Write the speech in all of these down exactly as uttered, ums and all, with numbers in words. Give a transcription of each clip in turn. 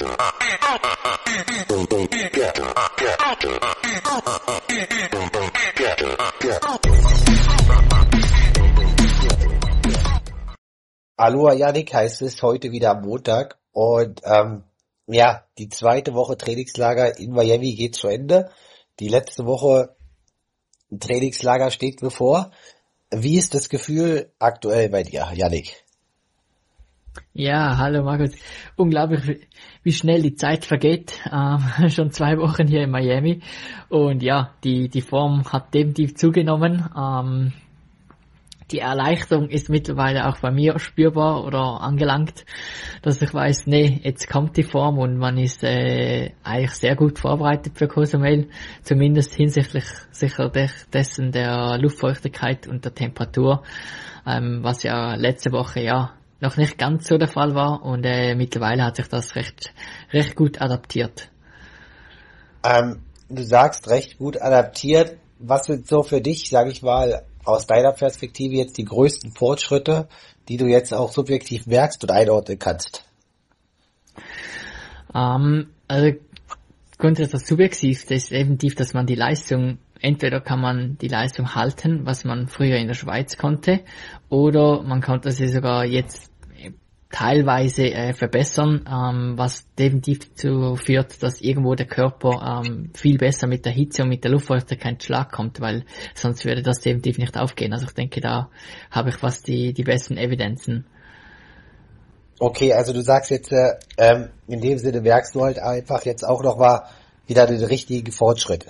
Aloha Yannick heißt es heute wieder am Montag und ähm, ja, die zweite Woche Trainingslager in Miami geht zu Ende. Die letzte Woche Trainingslager steht bevor. Wie ist das Gefühl aktuell bei dir, Yannick? Ja, hallo Markus. Unglaublich, wie schnell die Zeit vergeht. Ähm, schon zwei Wochen hier in Miami. Und ja, die die Form hat definitiv zugenommen. Ähm, die Erleichterung ist mittlerweile auch bei mir spürbar oder angelangt, dass ich weiß, nee, jetzt kommt die Form und man ist äh, eigentlich sehr gut vorbereitet für Cozumel, zumindest hinsichtlich sicher de- dessen der Luftfeuchtigkeit und der Temperatur, ähm, was ja letzte Woche ja noch nicht ganz so der Fall war und äh, mittlerweile hat sich das recht recht gut adaptiert. Ähm, du sagst recht gut adaptiert. Was sind so für dich, sage ich mal, aus deiner Perspektive jetzt die größten Fortschritte, die du jetzt auch subjektiv merkst und einordnen kannst? Ähm, also grundsätzlich das subjektiv, das ist definitiv, dass man die Leistung, entweder kann man die Leistung halten, was man früher in der Schweiz konnte, oder man konnte sie sogar jetzt teilweise äh, verbessern, ähm, was definitiv dazu führt, dass irgendwo der Körper ähm, viel besser mit der Hitze und mit der Luftfeuchtigkeit in Schlag kommt, weil sonst würde das definitiv nicht aufgehen. Also ich denke, da habe ich fast die die besten Evidenzen. Okay, also du sagst jetzt, äh, ähm, in dem Sinne merkst du halt einfach jetzt auch noch mal wieder den richtigen Fortschritt.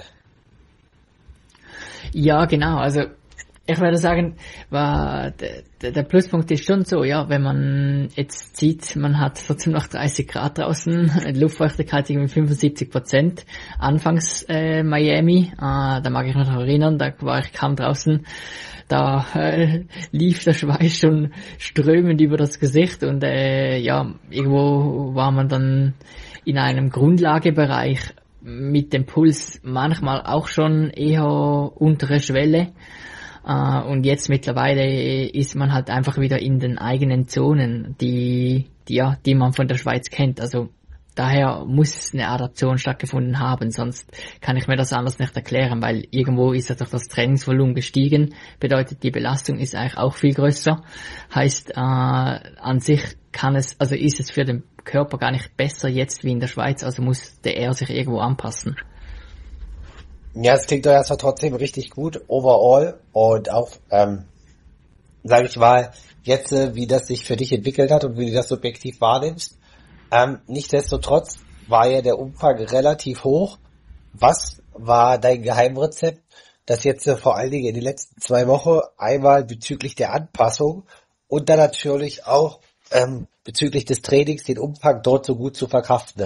Ja, genau, also ich würde sagen, war der, der Pluspunkt ist schon so, ja, wenn man jetzt sieht, man hat trotzdem noch dreißig Grad draußen, Luftfeuchtigkeit irgendwie fünfundsiebzig Prozent. Anfangs äh, Miami, äh, da mag ich mich noch erinnern, da war ich kaum draußen, da äh, lief der Schweiß schon strömend über das Gesicht und äh, ja, irgendwo war man dann in einem Grundlagebereich mit dem Puls manchmal auch schon eher untere Schwelle. Uh, und jetzt mittlerweile ist man halt einfach wieder in den eigenen Zonen, die, die, ja, die man von der Schweiz kennt. Also daher muss eine Adaption stattgefunden haben, sonst kann ich mir das anders nicht erklären, weil irgendwo ist ja doch das Trainingsvolumen gestiegen, bedeutet die Belastung ist eigentlich auch viel größer. Heißt, uh, an sich kann es, also ist es für den Körper gar nicht besser jetzt wie in der Schweiz, also musste er sich irgendwo anpassen. Ja, es klingt doch erstmal trotzdem richtig gut, overall, und auch, ähm, sage ich mal, jetzt, äh, wie das sich für dich entwickelt hat und wie du das subjektiv wahrnimmst. Ähm, nichtsdestotrotz war ja der Umfang relativ hoch. Was war dein Geheimrezept, das jetzt äh, vor allen Dingen in den letzten zwei Wochen einmal bezüglich der Anpassung und dann natürlich auch ähm, bezüglich des Trainings den Umfang dort so gut zu verkraften?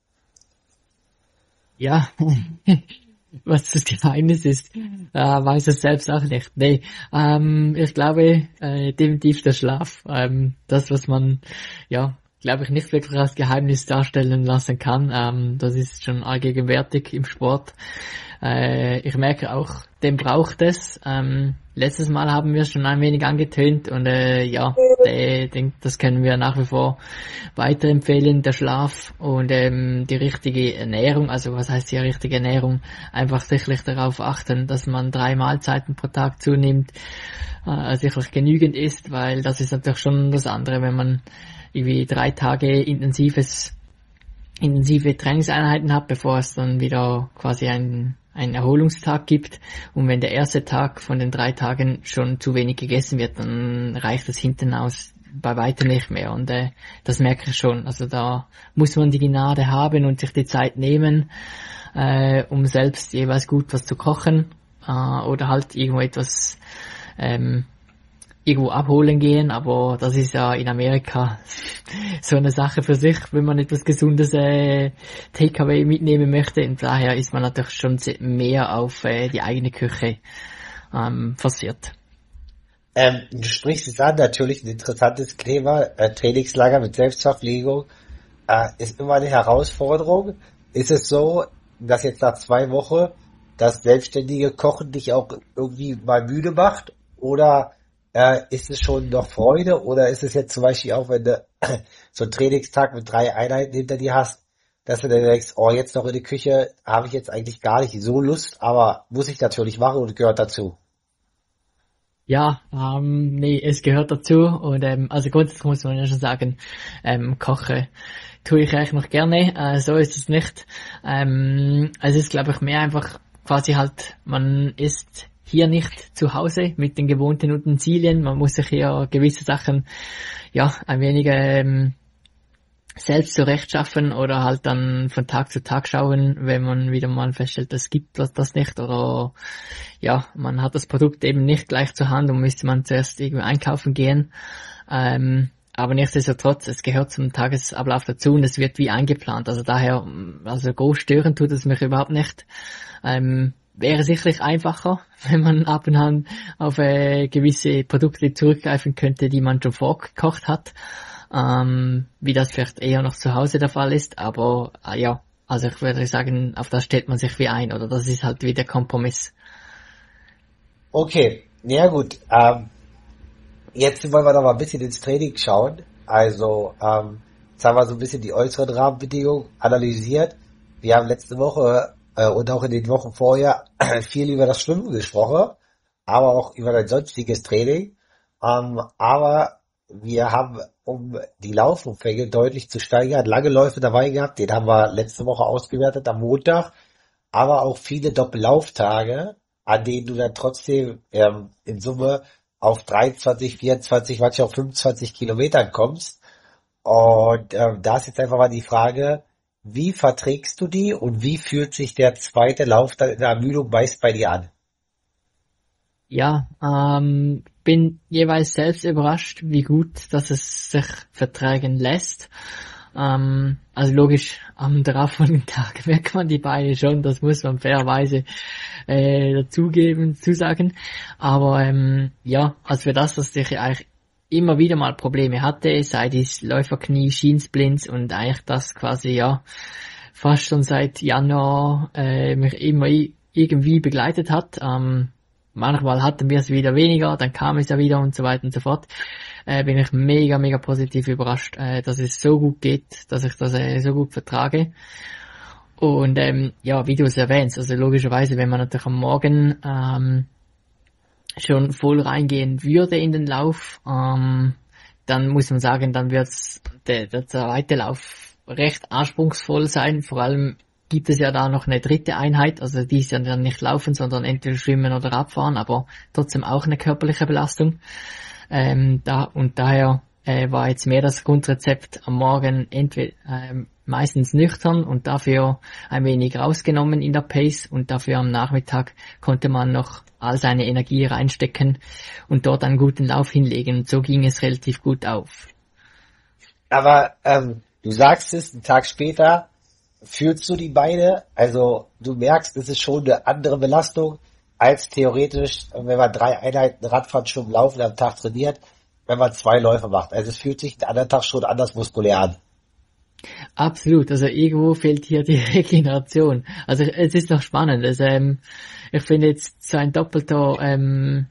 Ja, was das Geheimnis ist, äh, weiß es selbst auch nicht. Nee, ähm, ich glaube äh, definitiv der Schlaf. Ähm, das, was man, ja, glaube ich, nicht wirklich als Geheimnis darstellen lassen kann. Ähm, das ist schon allgegenwärtig im Sport. Äh, ich merke auch, den braucht es. Ähm, letztes Mal haben wir es schon ein wenig angetönt und äh, ja, ich denke, das können wir nach wie vor weiterempfehlen, der Schlaf und ähm, die richtige Ernährung. Also was heißt die richtige Ernährung? Einfach sicherlich darauf achten, dass man drei Mahlzeiten pro Tag zunimmt, äh, sicherlich genügend isst, weil das ist natürlich schon das andere, wenn man irgendwie drei Tage intensives intensive Trainingseinheiten hat, bevor es dann wieder quasi ein einen Erholungstag gibt. Und wenn der erste Tag von den drei Tagen schon zu wenig gegessen wird, dann reicht das hinten aus bei weitem nicht mehr. Und äh, das merke ich schon. Also da muss man die Gnade haben und sich die Zeit nehmen, äh, um selbst jeweils gut was zu kochen äh, oder halt irgendwo etwas ähm, irgendwo abholen gehen, aber das ist ja in Amerika so eine Sache für sich, wenn man etwas Gesundes äh, Takeaway mitnehmen möchte. Und daher ist man natürlich schon mehr auf äh, die eigene Küche ähm, forciert. Ähm, du sprichst es an, natürlich ein interessantes Thema, äh, Trainingslager mit Selbstverpflegung äh, ist immer eine Herausforderung. Ist es so, dass jetzt nach zwei Wochen das selbstständige Kochen dich auch irgendwie mal müde macht, oder Äh, ist es schon noch Freude, oder ist es jetzt zum Beispiel auch, wenn du so einen Trainingstag mit drei Einheiten hinter dir hast, dass du dann denkst, oh, jetzt noch in die Küche, habe ich jetzt eigentlich gar nicht so Lust, aber muss ich natürlich machen und gehört dazu. Ja, ähm, nee, es gehört dazu und ähm, also grundsätzlich muss man ja schon sagen, ähm, kochen tue ich eigentlich noch gerne, äh, so ist es nicht. Ähm, es ist, glaube ich, mehr einfach quasi halt, man ist hier nicht zu Hause mit den gewohnten Utensilien, man muss sich hier gewisse Sachen, ja, ein wenig ähm, selbst zurechtschaffen oder halt dann von Tag zu Tag schauen, wenn man wieder mal feststellt, es gibt das, das nicht oder ja, man hat das Produkt eben nicht gleich zur Hand und müsste man zuerst irgendwie einkaufen gehen. Ähm, aber nichtsdestotrotz, es gehört zum Tagesablauf dazu und es wird wie eingeplant. Also daher, also groß stören tut es mich überhaupt nicht. Ähm, wäre sicherlich einfacher, wenn man ab und an auf äh, gewisse Produkte zurückgreifen könnte, die man schon vorgekocht hat. Ähm, wie das vielleicht eher noch zu Hause der Fall ist, aber äh, ja, also ich würde sagen, auf das stellt man sich wie ein, oder das ist halt wie der Kompromiss. Okay, ja gut. Ähm, jetzt wollen wir noch mal ein bisschen ins Training schauen. Also, ähm, jetzt haben wir so ein bisschen die äußeren Rahmenbedingungen analysiert. Wir haben letzte Woche äh, und auch in den Wochen vorher viel über das Schwimmen gesprochen, aber auch über dein sonstiges Training. Ähm, aber wir haben, um die Laufumfänge deutlich zu steigern, lange Läufe dabei gehabt. Den haben wir letzte Woche ausgewertet am Montag. Aber auch viele Doppellauftage, an denen du dann trotzdem ähm, in Summe auf dreiundzwanzig, vierundzwanzig, manchmal auch fünfundzwanzig Kilometern kommst. Und ähm, da ist jetzt einfach mal die Frage, wie verträgst du die und wie fühlt sich der zweite Lauf dann in der Ermüdung meist bei dir an? Ja, ähm, bin jeweils selbst überrascht, wie gut, dass es sich vertragen lässt. Ähm, also logisch, am darauffolgenden Tag merkt man die Beine schon, das muss man fairerweise äh, dazugeben, zusagen. Aber ähm, ja, also für das, dass ich eigentlich immer wieder mal Probleme hatte, sei dies Läuferknie, Schiensplints und eigentlich das quasi ja fast schon seit Januar äh, mich immer i- irgendwie begleitet hat. Ähm, manchmal hatten wir es wieder weniger, dann kam es ja wieder und so weiter und so fort. Äh, bin ich mega, mega positiv überrascht, äh, dass es so gut geht, dass ich das äh, so gut vertrage. Und ähm, ja, wie du es erwähnst, also logischerweise, wenn man natürlich am Morgen ähm, schon voll reingehen würde in den Lauf, ähm, dann muss man sagen, dann wird der, der zweite Lauf recht anspruchsvoll sein. Vor allem gibt es ja da noch eine dritte Einheit, also die ist ja dann nicht laufen, sondern entweder schwimmen oder Radfahren, aber trotzdem auch eine körperliche Belastung. Ähm, da, und daher äh, war jetzt mehr das Grundrezept am Morgen entweder ähm, meistens nüchtern und dafür ein wenig rausgenommen in der Pace und dafür am Nachmittag konnte man noch all seine Energie reinstecken und dort einen guten Lauf hinlegen. Und so ging es relativ gut auf. Aber ähm, du sagst es, einen Tag später fühlst du die Beine, also du merkst, es ist schon eine andere Belastung als theoretisch, wenn man drei Einheiten Radfahren, Schwimmen, Laufen am Tag trainiert, wenn man zwei Läufe macht. Also es fühlt sich den anderen Tag schon anders muskulär an. Absolut, also irgendwo fehlt hier die Regeneration. Also es ist noch spannend. Also, ähm, ich finde jetzt so ein doppelter ähm,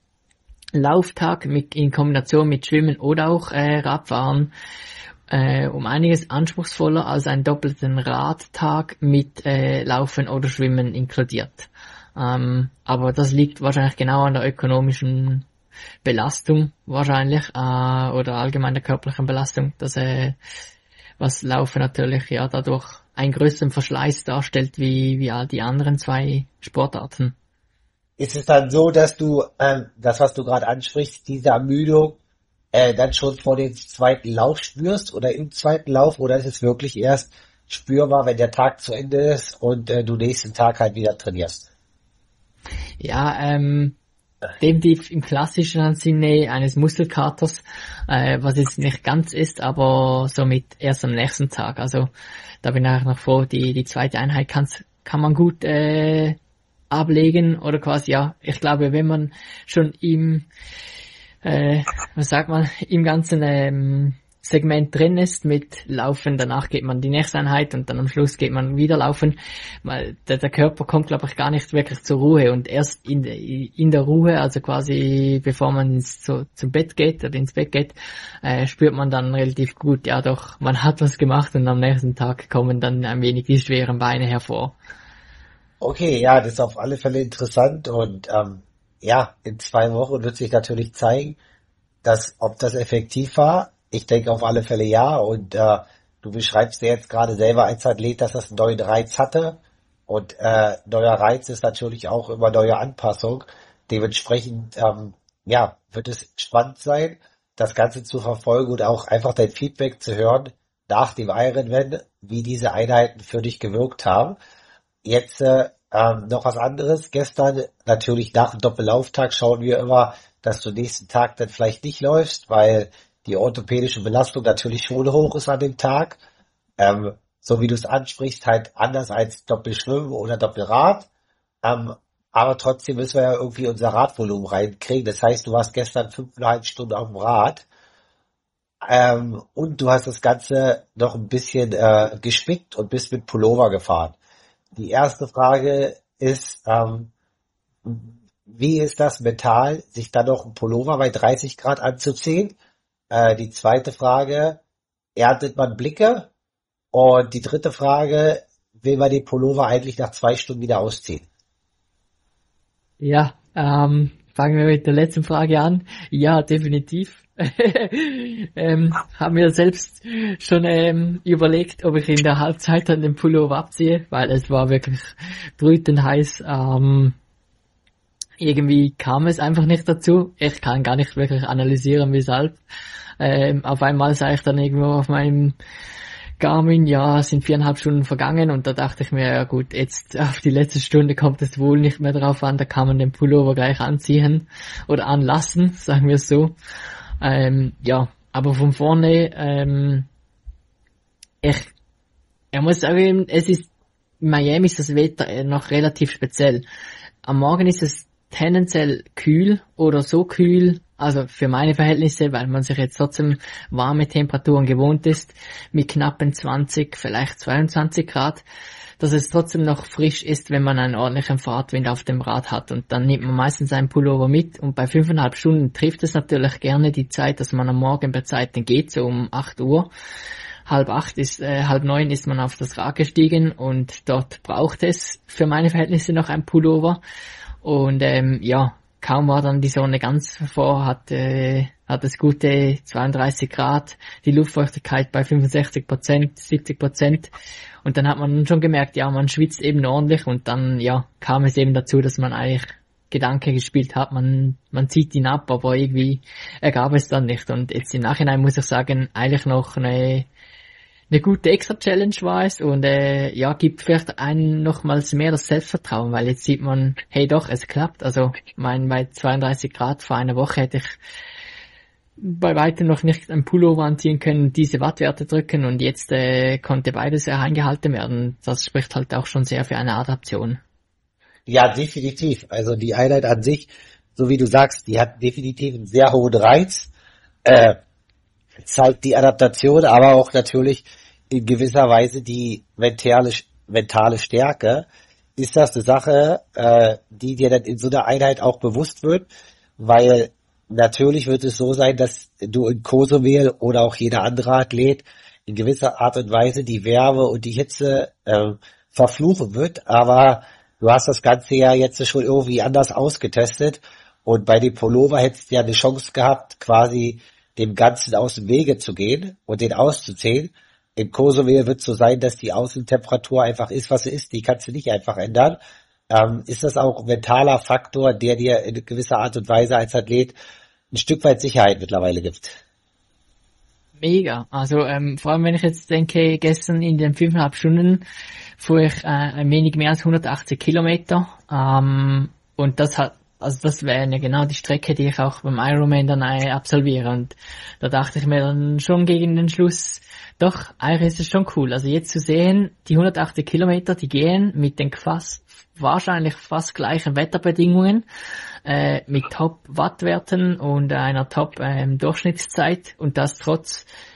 Lauftag mit, in Kombination mit Schwimmen oder auch äh, Radfahren äh, um einiges anspruchsvoller als einen doppelten Radtag mit äh, Laufen oder Schwimmen inkludiert. Ähm, aber das liegt wahrscheinlich genau an der ökonomischen Belastung wahrscheinlich äh, oder allgemein der körperlichen Belastung, dass äh, was Laufen natürlich ja dadurch einen größeren Verschleiß darstellt wie wie all die anderen zwei Sportarten. Ist es dann so, dass du ähm, das, was du gerade ansprichst, diese Ermüdung äh, dann schon vor dem zweiten Lauf spürst oder im zweiten Lauf, oder ist es wirklich erst spürbar, wenn der Tag zu Ende ist und äh, du nächsten Tag halt wieder trainierst? Ja, ähm, definitiv im klassischen Sinne eines Muskelkaters, äh, was jetzt nicht ganz ist, aber somit erst am nächsten Tag. Also da bin ich auch noch froh, die die zweite Einheit kann's, kann man gut äh, ablegen oder quasi, ja, ich glaube, wenn man schon im, äh, was sagt man, im ganzen ähm, Segment drin ist mit Laufen, danach geht man die nächste Einheit und dann am Schluss geht man wieder laufen, weil der, der Körper kommt, glaube ich, gar nicht wirklich zur Ruhe und erst in, in der Ruhe, also quasi bevor man ins, zu, zum Bett geht oder ins Bett geht, äh, spürt man dann relativ gut, ja doch, man hat was gemacht und am nächsten Tag kommen dann ein wenig die schweren Beine hervor. Okay, ja, das ist auf alle Fälle interessant und ähm, ja, in zwei Wochen wird sich natürlich zeigen, dass ob das effektiv war. Ich denke auf alle Fälle ja und äh, du beschreibst dir jetzt gerade selber als Athlet, dass das einen neuen Reiz hatte und äh, neuer Reiz ist natürlich auch immer neue Anpassung. Dementsprechend ähm, ja, wird es spannend sein, das Ganze zu verfolgen und auch einfach dein Feedback zu hören nach dem Ironman, wie diese Einheiten für dich gewirkt haben. Jetzt äh, ähm, noch was anderes. Gestern natürlich nach dem Doppellauftag schauen wir immer, dass du nächsten Tag dann vielleicht nicht läufst, weil die orthopädische Belastung natürlich schon hoch ist an dem Tag. Ähm, so wie du es ansprichst, halt anders als Doppelschwimmen oder Doppelrad. Ähm, aber trotzdem müssen wir ja irgendwie unser Radvolumen reinkriegen. Das heißt, du warst gestern fünfeinhalb Stunden auf dem Rad. Ähm, und du hast das Ganze noch ein bisschen äh, gespickt und bist mit Pullover gefahren. Die erste Frage ist, ähm, wie ist das mental, sich dann noch ein Pullover bei dreißig Grad anzuziehen? Äh, die zweite Frage, erntet man Blicke? Und die dritte Frage, will man den Pullover eigentlich nach zwei Stunden wieder ausziehen? Ja, ähm, fangen wir mit der letzten Frage an. Ja, definitiv. ähm, haben wir selbst schon ähm, überlegt, ob ich in der Halbzeit dann den Pullover abziehe, weil es war wirklich brütend heiß. Ähm, irgendwie kam es einfach nicht dazu. Ich kann gar nicht wirklich analysieren, weshalb. Ähm, auf einmal sah ich dann irgendwo auf meinem Garmin, ja, es sind viereinhalb Stunden vergangen und da dachte ich mir, ja gut, jetzt auf die letzte Stunde kommt es wohl nicht mehr drauf an, da kann man den Pullover gleich anziehen oder anlassen, sagen wir es so. Ähm, ja, aber von vorne, ähm, ich, ich muss sagen, es ist, in Miami ist das Wetter noch relativ speziell. Am Morgen ist es tendenziell kühl oder so kühl, also für meine Verhältnisse, weil man sich jetzt trotzdem warme Temperaturen gewohnt ist, mit knappen zwanzig, vielleicht zweiundzwanzig Grad, dass es trotzdem noch frisch ist, wenn man einen ordentlichen Fahrtwind auf dem Rad hat. Und dann nimmt man meistens einen Pullover mit und bei fünfeinhalb Stunden trifft es natürlich gerne die Zeit, dass man am Morgen bei Zeiten geht, so um acht Uhr. Halb acht ist, äh, halb neun ist man auf das Rad gestiegen und dort braucht es für meine Verhältnisse noch ein Pullover. Und ähm, ja, kaum war dann die Sonne ganz hervor, hat, äh, hat es gute zweiunddreißig Grad, die Luftfeuchtigkeit bei fünfundsechzig Prozent, siebzig Prozent. Und dann hat man schon gemerkt, ja, man schwitzt eben ordentlich und dann, ja, kam es eben dazu, dass man eigentlich Gedanke gespielt hat, man, man zieht ihn ab, aber irgendwie ergab es dann nicht. Und jetzt im Nachhinein muss ich sagen, eigentlich noch eine, eine gute Extra-Challenge war es und äh, ja, gibt vielleicht einen nochmals mehr das Selbstvertrauen, weil jetzt sieht man, hey doch, es klappt. Also mein bei zweiunddreißig Grad vor einer Woche hätte ich bei weitem noch nicht ein Pullover anziehen können, diese Wattwerte drücken und jetzt äh, konnte beides ja eingehalten werden. Das spricht halt auch schon sehr für eine Adaption. Ja, definitiv. Also die Einheit an sich, so wie du sagst, die hat definitiv einen sehr hohen Reiz, äh, zeigt die Adaptation, aber auch natürlich in gewisser Weise die mentale, mentale Stärke. Ist das eine Sache, äh, die dir dann in so einer Einheit auch bewusst wird, weil natürlich wird es so sein, dass du in Cozumel oder auch jeder andere Athlet in gewisser Art und Weise die Wärme und die Hitze äh, verfluchen wird, aber du hast das Ganze ja jetzt schon irgendwie anders ausgetestet und bei dem Pullover hättest du ja eine Chance gehabt, quasi dem Ganzen aus dem Wege zu gehen und den auszuziehen. In Cozumel wird es so sein, dass die Außentemperatur einfach ist, was sie ist, die kannst du nicht einfach ändern. Ähm, ist das auch ein mentaler Faktor, der dir in gewisser Art und Weise als Athlet ein Stück weit Sicherheit mittlerweile gibt? Mega. Also ähm, vor allem wenn ich jetzt denke, gestern in den fünfeinhalb Stunden fuhr ich äh, ein wenig mehr als hundertachtzig Kilometer ähm, und das hat, also das wäre ja genau die Strecke, die ich auch beim Ironman dann äh, absolviere und da dachte ich mir dann schon gegen den Schluss, doch, eigentlich ist es schon cool. Also jetzt zu sehen, die hundertachtzig Kilometer, die gehen mit den fast, wahrscheinlich fast gleichen Wetterbedingungen, äh, mit Top-Wattwerten und einer Top-Durchschnittszeit ähm, und das trotz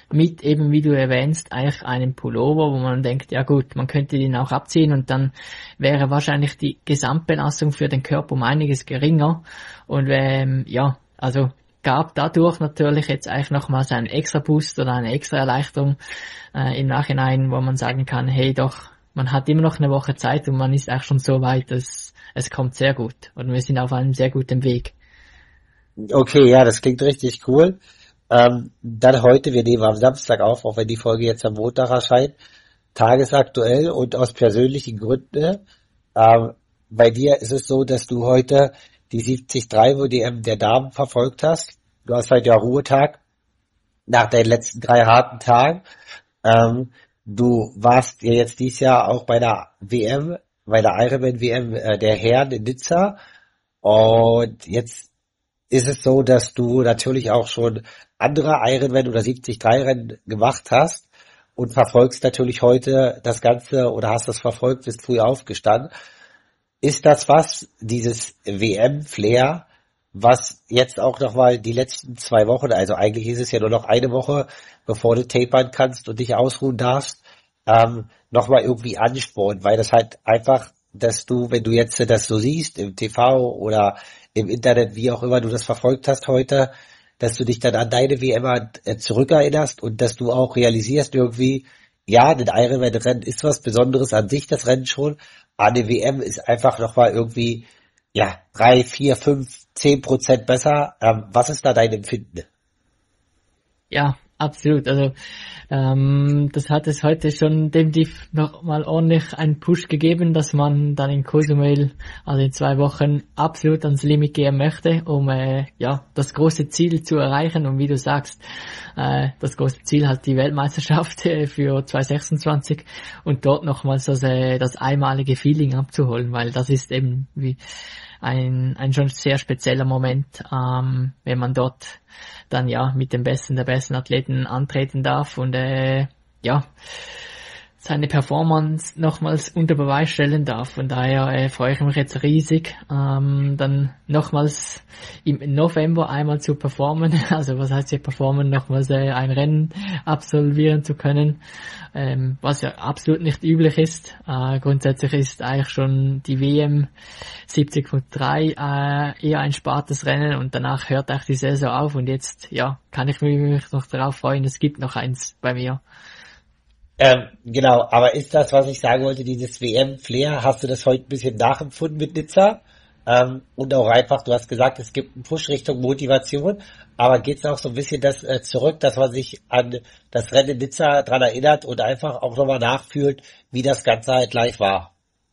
mit eben, wie du erwähnst, eigentlich einem Pullover, wo man denkt, ja gut, man könnte den auch abziehen und dann wäre wahrscheinlich die Gesamtbelastung für den Körper um einiges geringer. Und ähm, ja, also gab dadurch natürlich jetzt eigentlich nochmals einen extra Boost oder eine extra Erleichterung äh, im Nachhinein, wo man sagen kann, hey doch, man hat immer noch eine Woche Zeit und man ist eigentlich schon so weit, dass es kommt sehr gut und wir sind auf einem sehr guten Weg. Okay, ja, das klingt richtig cool. Ähm, dann heute, wir nehmen am Samstag auf, auch wenn die Folge jetzt am Montag erscheint, tagesaktuell und aus persönlichen Gründen. Ähm, bei dir ist es so, dass du heute die siebzig drei W D M der Damen verfolgt hast. Du hast heute ja Ruhetag nach den letzten drei harten Tagen. Ähm, du warst ja jetzt dieses Jahr auch bei der W M, bei der Ironman W M äh, der Herren in Nizza. Und jetzt ist es so, dass du natürlich auch schon andere Ironman oder siebzig drei Rennen gemacht hast und verfolgst natürlich heute das Ganze oder hast das verfolgt, bist früh aufgestanden. Ist das was, dieses W M-Flair, was jetzt auch nochmal die letzten zwei Wochen, also eigentlich ist es ja nur noch eine Woche, bevor du tapern kannst und dich ausruhen darfst, ähm, nochmal irgendwie anspornt, weil das halt einfach, dass du, wenn du jetzt das so siehst, im T V oder im Internet, wie auch immer du das verfolgt hast heute, dass du dich dann an deine W M zurückerinnerst und dass du auch realisierst irgendwie, ja, ein Ironman-Rennen ist was Besonderes an sich, das Rennen schon, aber eine W M ist einfach nochmal irgendwie, ja, drei, vier, fünf, zehn Prozent besser. Ähm, was ist da dein Empfinden? Ja, absolut. Also ähm, das hat es heute schon definitiv noch mal ordentlich einen Push gegeben, dass man dann in Cozumel, also in zwei Wochen, absolut ans Limit gehen möchte, um äh, ja das große Ziel zu erreichen. Und wie du sagst, äh, das große Ziel hat die Weltmeisterschaft äh, für zwanzig sechsundzwanzig und dort nochmals das, äh, das einmalige Feeling abzuholen, weil das ist eben wie ein ein schon sehr spezieller Moment, ähm, wenn man dort dann ja mit dem Besten der besten Athleten antreten darf und äh, ja seine Performance nochmals unter Beweis stellen darf. Von daher äh, freue ich mich jetzt riesig, ähm, dann nochmals im November einmal zu performen, also was heißt hier performen, nochmals äh, ein Rennen absolvieren zu können, ähm, was ja absolut nicht üblich ist. Äh, grundsätzlich ist eigentlich schon die W M siebzig Komma drei äh, eher ein spartes Rennen und danach hört auch die Saison auf und jetzt ja kann ich mich noch darauf freuen, es gibt noch eins bei mir. Ähm, genau, aber ist das, was ich sagen wollte, dieses W M-Flair, hast du das heute ein bisschen nachempfunden mit Nizza? Ähm, und auch einfach, du hast gesagt, es gibt einen Push Richtung Motivation, aber geht es auch so ein bisschen das äh, zurück, dass man sich an das Rennen in Nizza dran erinnert und einfach auch nochmal nachfühlt, wie das Ganze halt live war?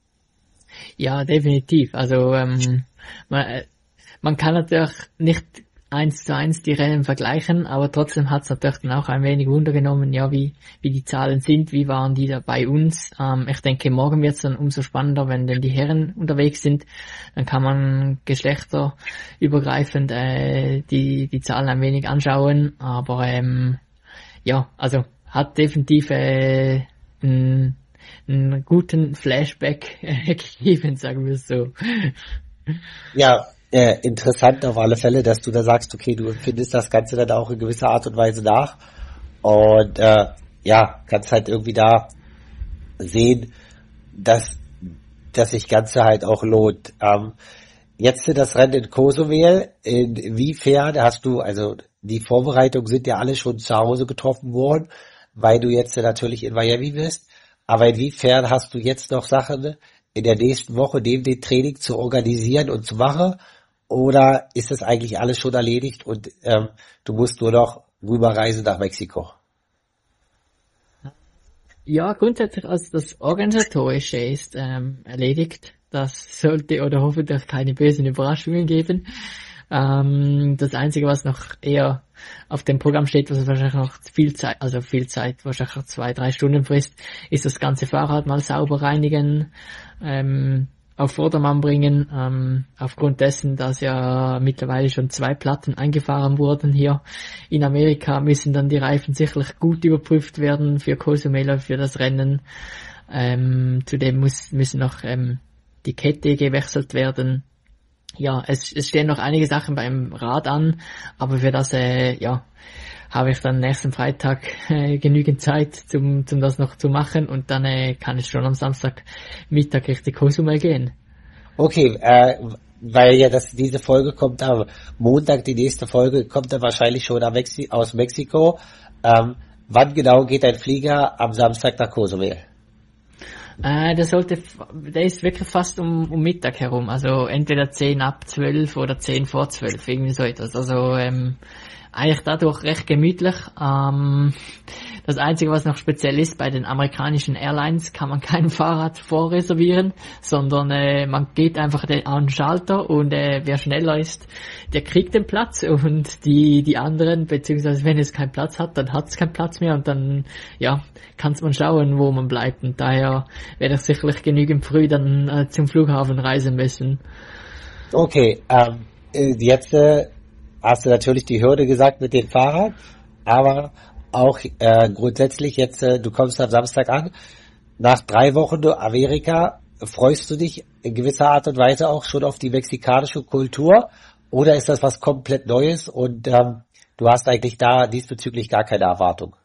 Ja, definitiv. Also ähm, man, man kann natürlich nicht eins zu eins die Rennen vergleichen, aber trotzdem hat es natürlich dann auch ein wenig Wunder genommen, ja, wie wie die Zahlen sind, wie waren die da bei uns. Ähm, ich denke, morgen wird es dann umso spannender, wenn denn die Herren unterwegs sind. Dann kann man geschlechterübergreifend äh, die die Zahlen ein wenig anschauen, aber ähm, ja, also hat definitiv äh, einen, einen guten Flashback äh, gegeben, sagen wir es so. Ja, äh, interessant auf alle Fälle, dass du da sagst, okay, du empfindest das Ganze dann auch in gewisser Art und Weise nach und äh, ja, kannst halt irgendwie da sehen, dass, dass sich Ganze halt auch lohnt. Ähm, jetzt das Rennen in Cozumel, inwiefern hast du, also die Vorbereitungen sind ja alle schon zu Hause getroffen worden, weil du jetzt natürlich in Miami bist, aber inwiefern hast du jetzt noch Sachen in der nächsten Woche neben dem Training zu organisieren und zu machen? Oder ist das eigentlich alles schon erledigt und ähm, du musst nur noch rüberreisen nach Mexiko? Ja, grundsätzlich also das Organisatorische ist ähm, erledigt. Das sollte oder hoffentlich keine bösen Überraschungen geben. Ähm, das Einzige, was noch eher auf dem Programm steht, was wahrscheinlich noch viel Zeit, also viel Zeit, wahrscheinlich noch zwei, drei Stunden frisst, ist das ganze Fahrrad mal sauber reinigen, ähm, auf Vordermann bringen, ähm, aufgrund dessen, dass ja mittlerweile schon zwei Platten eingefahren wurden hier in Amerika, müssen dann die Reifen sicherlich gut überprüft werden für Cozumel, für das Rennen. Ähm, zudem muss, müssen noch ähm, die Kette gewechselt werden. ja, es, es stehen noch einige Sachen beim Rad an, aber für das, äh, ja, habe ich dann nächsten Freitag äh, genügend Zeit, zum, zum das noch zu machen und dann äh, kann es schon am Samstagmittag Richtung Cozumel gehen. Okay, äh, weil ja das, diese Folge kommt am Montag, die nächste Folge kommt dann wahrscheinlich schon am Mexi- aus Mexiko. Ähm, wann genau geht dein Flieger am Samstag nach Cozumel? Äh, der sollte, der ist wirklich fast um, um Mittag herum, also entweder zehn ab zwölf oder zehn vor zwölf, irgendwie so etwas. Also ähm, eigentlich dadurch recht gemütlich. Ähm, das Einzige, was noch speziell ist, bei den amerikanischen Airlines kann man kein Fahrrad vorreservieren, sondern äh, man geht einfach den, an den Schalter und äh, wer schneller ist, der kriegt den Platz und die die anderen, beziehungsweise wenn es keinen Platz hat, dann hat es keinen Platz mehr und dann ja kann man schauen, wo man bleibt. Und daher werde ich sicherlich genügend früh dann äh, zum Flughafen reisen müssen. Okay, ähm, äh, jetzt äh, hast du natürlich die Hürde gesagt mit dem Fahrrad, aber auch äh, grundsätzlich jetzt, äh, du kommst am Samstag an, nach drei Wochen du Amerika, freust du dich in gewisser Art und Weise auch schon auf die mexikanische Kultur oder ist das was komplett Neues und ähm, du hast eigentlich da diesbezüglich gar keine Erwartung?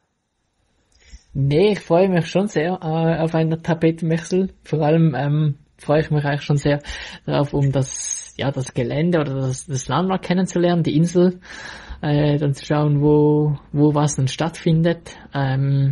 Nee, ich freue mich schon sehr äh, auf einen Tapetenwechsel. Vor allem ähm, freue ich mich eigentlich schon sehr darauf, um das ja das Gelände oder das, das Land mal kennenzulernen, die Insel, äh, dann zu schauen, wo wo was dann stattfindet. Ähm,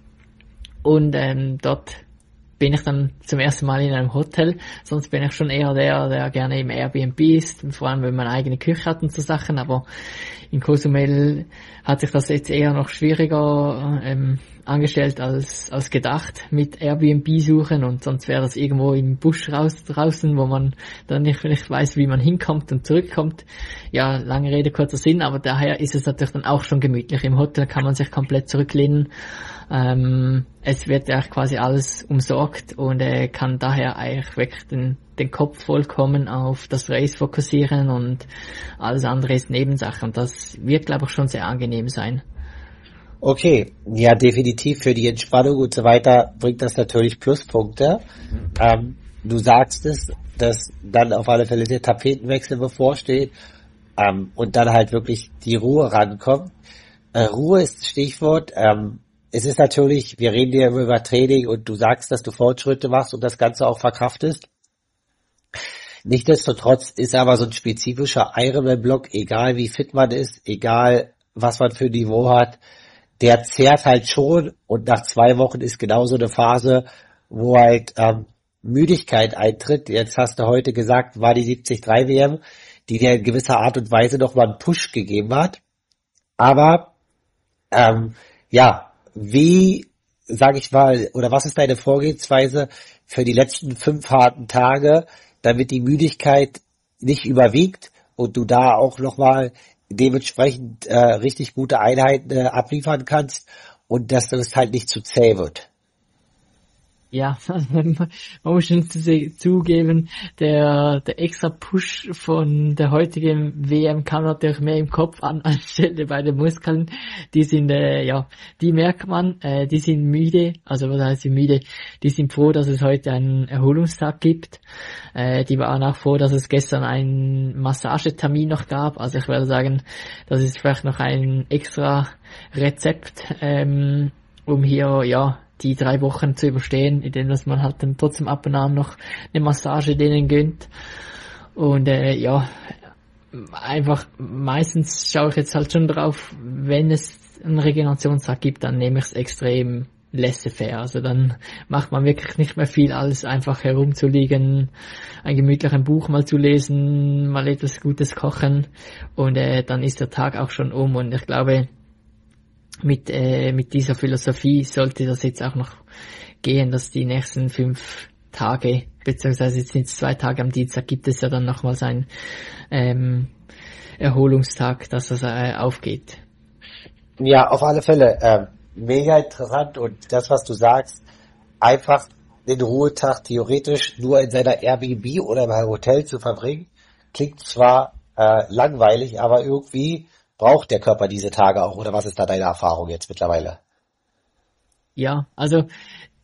und ähm, dort bin ich dann zum ersten Mal in einem Hotel. Sonst bin ich schon eher der, der gerne im Airbnb ist, vor allem wenn man eine eigene Küche hat und so Sachen. Aber in Cozumel hat sich das jetzt eher noch schwieriger ähm, angestellt als als gedacht mit Airbnb suchen und sonst wäre das irgendwo im Busch raus draußen, wo man dann nicht, nicht weiß, wie man hinkommt und zurückkommt. Ja, lange Rede, kurzer Sinn, aber daher ist es natürlich dann auch schon gemütlich. Im Hotel kann man sich komplett zurücklehnen. Ähm, es wird ja quasi alles umsorgt und äh, kann daher eigentlich wirklich den, den Kopf vollkommen auf das Race fokussieren und alles andere ist Nebensache und das wird, glaube ich, schon sehr angenehm sein. Okay, ja, definitiv für die Entspannung und so weiter bringt das natürlich Pluspunkte. Ähm, du sagst es, dass dann auf alle Fälle der Tapetenwechsel bevorsteht ähm, und dann halt wirklich die Ruhe rankommt. Äh, Ruhe ist das Stichwort. Ähm, es ist natürlich, wir reden ja immer über Training und du sagst, dass du Fortschritte machst und das Ganze auch verkraftest. Nichtsdestotrotz ist aber so ein spezifischer Ironman-Block, egal wie fit man ist, egal was man für ein Niveau hat, der zehrt halt schon und nach zwei Wochen ist genauso eine Phase, wo halt ähm, Müdigkeit eintritt. Jetzt hast du heute gesagt, war die siebzig drei W M, die dir in gewisser Art und Weise nochmal einen Push gegeben hat. Aber ähm, ja, wie, sag ich mal, oder was ist deine Vorgehensweise für die letzten fünf harten Tage, damit die Müdigkeit nicht überwiegt und du da auch nochmal dementsprechend äh, richtig gute Einheiten äh, abliefern kannst und dass das halt nicht zu zäh wird? Ja, man muss schon zugeben, der, der extra Push von der heutigen W M kam natürlich mehr im Kopf an, anstelle bei den Muskeln. Die sind, äh, ja, die merkt man, äh, die sind müde, also was heißt sie müde? Die sind froh, dass es heute einen Erholungstag gibt. Äh, die waren auch froh, dass es gestern einen Massagetermin noch gab. Also ich würde sagen, das ist vielleicht noch ein extra Rezept, ähm, um hier, ja, die drei Wochen zu überstehen, indem dass man halt dann trotzdem ab und an noch eine Massage denen gönnt. Und äh, ja, einfach meistens schaue ich jetzt halt schon drauf, wenn es einen Regenerationstag gibt, dann nehme ich es extrem laissez-faire. Also dann macht man wirklich nicht mehr viel, alles einfach herumzuliegen, ein gemütliches Buch mal zu lesen, mal etwas Gutes kochen und äh, dann ist der Tag auch schon um. Und ich glaube, mit äh, mit dieser Philosophie sollte das jetzt auch noch gehen, dass die nächsten fünf Tage, beziehungsweise jetzt sind es zwei Tage, am Dienstag gibt es ja dann nochmals einen ähm, Erholungstag, dass das äh, aufgeht. Ja, auf alle Fälle. Ähm, mega interessant und das, was du sagst, einfach den Ruhetag theoretisch nur in seiner Airbnb oder im Hotel zu verbringen, klingt zwar äh, langweilig, aber irgendwie braucht der Körper diese Tage auch, oder was ist da deine Erfahrung jetzt mittlerweile? Ja, also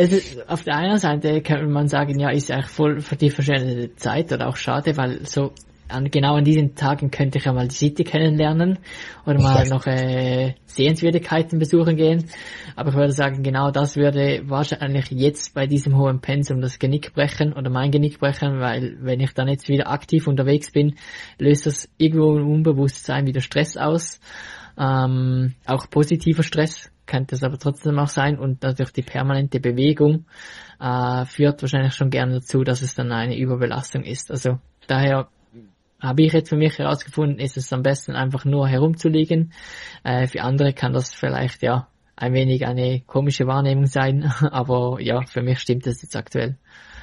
es ist, auf der einen Seite kann man sagen, ja, ist eigentlich voll für die verschwendete Zeit oder auch schade, weil so an, genau an diesen Tagen könnte ich ja mal die City kennenlernen oder mal noch äh, Sehenswürdigkeiten besuchen gehen. Aber ich würde sagen, genau das würde wahrscheinlich jetzt bei diesem hohen Pensum das Genick brechen oder mein Genick brechen, weil wenn ich dann jetzt wieder aktiv unterwegs bin, löst das irgendwo im Unbewusstsein wieder Stress aus. Ähm, auch positiver Stress könnte es aber trotzdem auch sein und natürlich die permanente Bewegung äh, führt wahrscheinlich schon gerne dazu, dass es dann eine Überbelastung ist. Also daher habe ich jetzt für mich herausgefunden, ist es am besten einfach nur herumzuliegen. Äh, für andere kann das vielleicht ja ein wenig eine komische Wahrnehmung sein, aber ja, für mich stimmt das jetzt aktuell.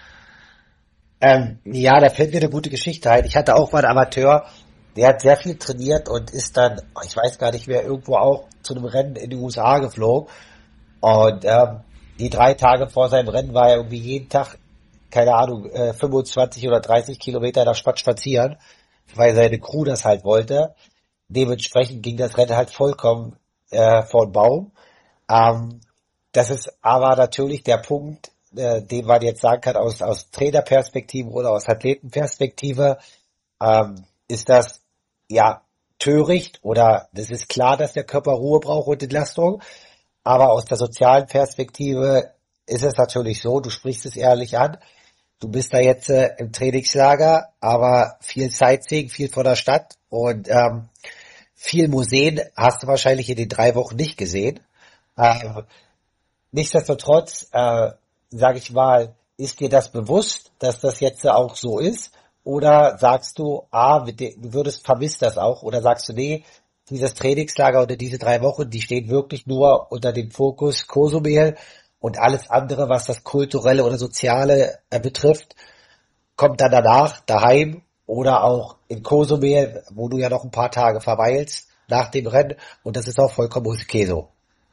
Ähm, ja, da fällt mir eine gute Geschichte ein. Ich hatte auch mal einen Amateur, der hat sehr viel trainiert und ist dann, ich weiß gar nicht mehr, irgendwo auch zu einem Rennen in die U S A geflogen. Und ähm, die drei Tage vor seinem Rennen war er irgendwie jeden Tag, keine Ahnung, äh, fünfundzwanzig oder dreißig Kilometer nach Stadt spazieren, weil seine Crew das halt wollte. Dementsprechend ging das Rennen halt vollkommen äh, vor den Baum. Ähm, das ist aber natürlich der Punkt, äh, den man jetzt sagen kann aus, aus Trainerperspektive oder aus Athletenperspektive, ähm, ist das ja töricht oder das ist klar, dass der Körper Ruhe braucht und Entlastung. Aber aus der sozialen Perspektive ist es natürlich so, du sprichst es ehrlich an, du bist da jetzt äh, im Trainingslager, aber viel Sightseeing, viel vor der Stadt und ähm, viel Museen hast du wahrscheinlich in den drei Wochen nicht gesehen. Ähm, nichtsdestotrotz, äh, sage ich mal, ist dir das bewusst, dass das jetzt auch so ist? Oder sagst du, ah, du würdest vermisst das auch? Oder sagst du, nee, dieses Trainingslager oder diese drei Wochen, die stehen wirklich nur unter dem Fokus Cozumel und alles andere, was das Kulturelle oder Soziale äh, betrifft, kommt dann danach daheim oder auch in Cozumel, wo du ja noch ein paar Tage verweilst nach dem Rennen und das ist auch vollkommen okay so.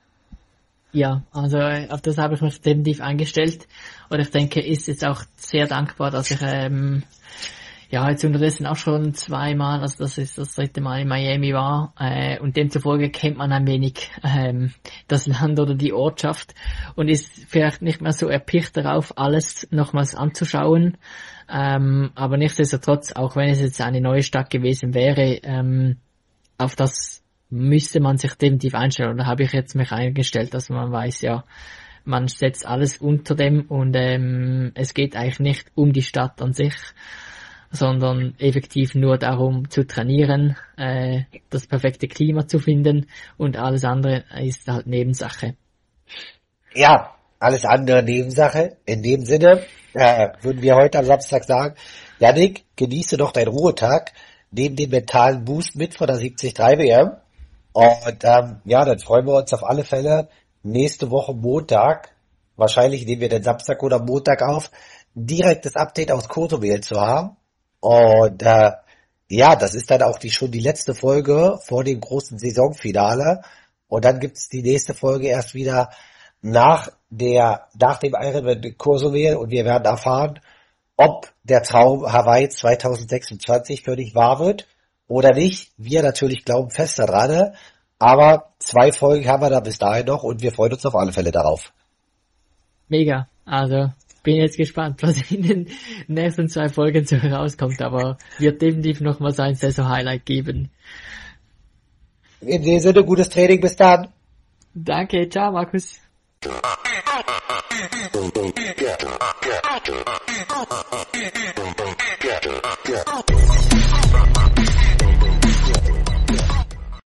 Ja, also äh, auf das habe ich mich definitiv eingestellt und ich denke, ist jetzt auch sehr dankbar, dass ich ähm, ja jetzt unterdessen auch schon zweimal, also das ist das dritte Mal in Miami war äh, und demzufolge kennt man ein wenig ähm, das Land oder die Ortschaft und ist vielleicht nicht mehr so erpicht darauf, alles nochmals anzuschauen, ähm, aber nichtsdestotrotz, auch wenn es jetzt eine neue Stadt gewesen wäre, ähm, auf das müsste man sich definitiv einstellen oder habe ich jetzt mich eingestellt, dass man weiß, ja, man setzt alles unter dem und ähm, es geht eigentlich nicht um die Stadt an sich, sondern effektiv nur darum zu trainieren, äh, das perfekte Klima zu finden und alles andere ist halt Nebensache. Ja, alles andere Nebensache. In dem Sinne äh, würden wir heute am Samstag sagen, Yannick, genieße doch deinen Ruhetag, nehmen den mentalen Boost mit von der siebzig drei W M und ähm, ja, dann freuen wir uns auf alle Fälle nächste Woche Montag, wahrscheinlich nehmen wir den Samstag oder Montag auf, direkt das Update aus Cozumel zu haben. Und äh, ja, das ist dann auch die schon die letzte Folge vor dem großen Saisonfinale. Und dann gibt's die nächste Folge erst wieder nach der nach dem Ironman Cozumel und wir werden erfahren, ob der Traum Hawaii zwanzig sechsundzwanzig für dich wahr wird oder nicht. Wir natürlich glauben fest daran, aber zwei Folgen haben wir da bis dahin noch und wir freuen uns auf alle Fälle darauf. Mega, also bin jetzt gespannt, was in den nächsten zwei Folgen so herauskommt, aber wird definitiv nochmals ein Saison-Highlight geben. In dem Sinne, gutes Training, bis dann. Danke, ciao Markus.